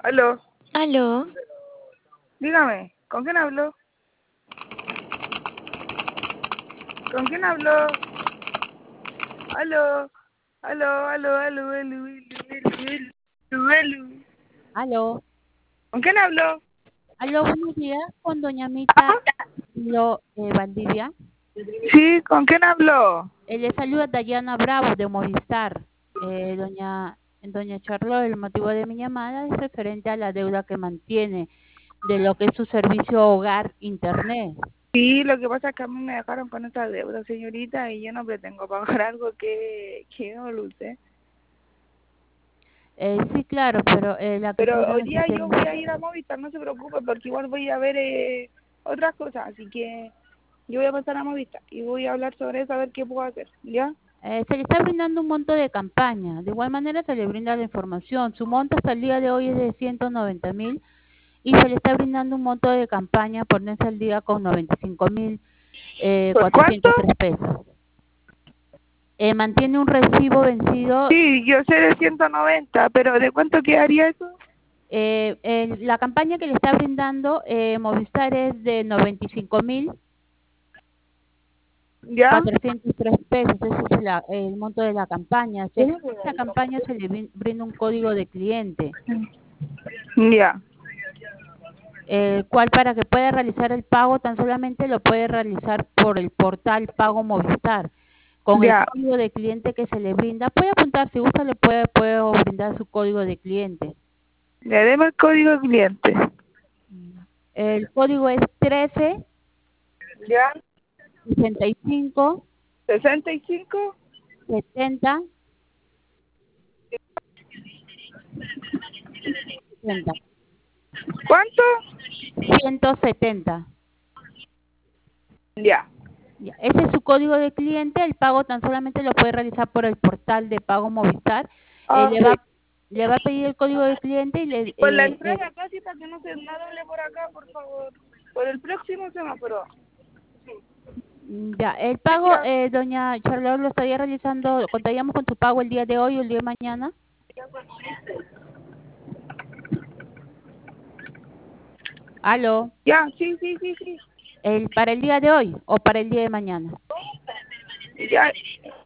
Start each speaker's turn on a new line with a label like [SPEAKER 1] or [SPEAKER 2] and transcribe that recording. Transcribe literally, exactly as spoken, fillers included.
[SPEAKER 1] Aló,
[SPEAKER 2] Aló,
[SPEAKER 1] dígame, ¿con quién hablo? ¿Con quién hablo? Aló, aló, aló, aló, aló, aló, aló, aló.
[SPEAKER 3] Aló,
[SPEAKER 1] ¿Con quién hablo?
[SPEAKER 3] aló, buenos días, con doña Mita lo, eh, Valdivia.
[SPEAKER 1] Sí, ¿con quién hablo?
[SPEAKER 3] Eh, le saluda Dayana Bravo de Movistar. Eh, doña, doña Charlotte, el motivo de mi llamada es referente a la deuda que mantiene de lo que es su servicio hogar internet.
[SPEAKER 1] Sí, lo que pasa es que a mí me dejaron con esa deuda, señorita, y yo no pretengo pagar algo que, que no lo usé.
[SPEAKER 3] Eh, sí, claro, pero eh, la que
[SPEAKER 1] Pero
[SPEAKER 3] quiero
[SPEAKER 1] hoy día
[SPEAKER 3] decir,
[SPEAKER 1] yo voy a ir a Movistar, no se preocupe, porque igual voy a ver eh, otras cosas, así que yo voy a pasar a Movistar y voy a hablar sobre eso, a ver qué puedo hacer, ¿ya?
[SPEAKER 3] eh, se le está brindando un monto de campaña. De igual manera se le brinda la información. Su monto hasta el día de hoy es de ciento noventa mil y se le está brindando un monto de campaña por ponerse al día con noventa y cinco mil eh,
[SPEAKER 1] ¿Por cuánto?
[SPEAKER 3] cuatrocientos tres pesos. Eh, mantiene un recibo vencido.
[SPEAKER 1] Sí, yo sé de ciento noventa, pero ¿de cuánto quedaría eso?
[SPEAKER 3] Eh, el- la campaña que le está brindando eh, Movistar es de noventa y cinco mil
[SPEAKER 1] ¿Ya?
[SPEAKER 3] cuatrocientos tres pesos. Ese es la- el monto de la campaña. Se, a esta campaña se le brin- brinda un código de cliente,
[SPEAKER 1] Ya.
[SPEAKER 3] el cual para que pueda realizar el pago tan solamente lo puede realizar por el portal Pago Movistar. Con el
[SPEAKER 1] Ya.
[SPEAKER 3] código de cliente que se le brinda, puede apuntar, si gusta le puede, puedo brindar su código de cliente.
[SPEAKER 1] Le demos el código de cliente.
[SPEAKER 3] El código es trece
[SPEAKER 1] ¿Ya?
[SPEAKER 3] sesenta y cinco
[SPEAKER 1] ¿sesenta y cinco?
[SPEAKER 3] setenta setenta
[SPEAKER 1] ¿Cuánto?
[SPEAKER 3] ciento setenta.
[SPEAKER 1] Ya.
[SPEAKER 3] Ya, ese es su código de cliente. El pago tan solamente lo puede realizar por el portal de Pago Movistar. Eh, le
[SPEAKER 1] Ok.
[SPEAKER 3] va le va a pedir el código de cliente y le
[SPEAKER 1] Por la
[SPEAKER 3] eh, eh,
[SPEAKER 1] entrada casi para que no se no doble por acá, por favor. Por el próximo semáforo.
[SPEAKER 3] mm, ya, el pago,
[SPEAKER 1] Ya.
[SPEAKER 3] eh, doña Charlotte, lo estaría realizando, contaríamos con su pago el día de hoy o el día de mañana. Aló,
[SPEAKER 1] Ya, sí, sí, sí, sí.
[SPEAKER 3] el para el día de hoy o para el día de mañana.
[SPEAKER 1] Ya.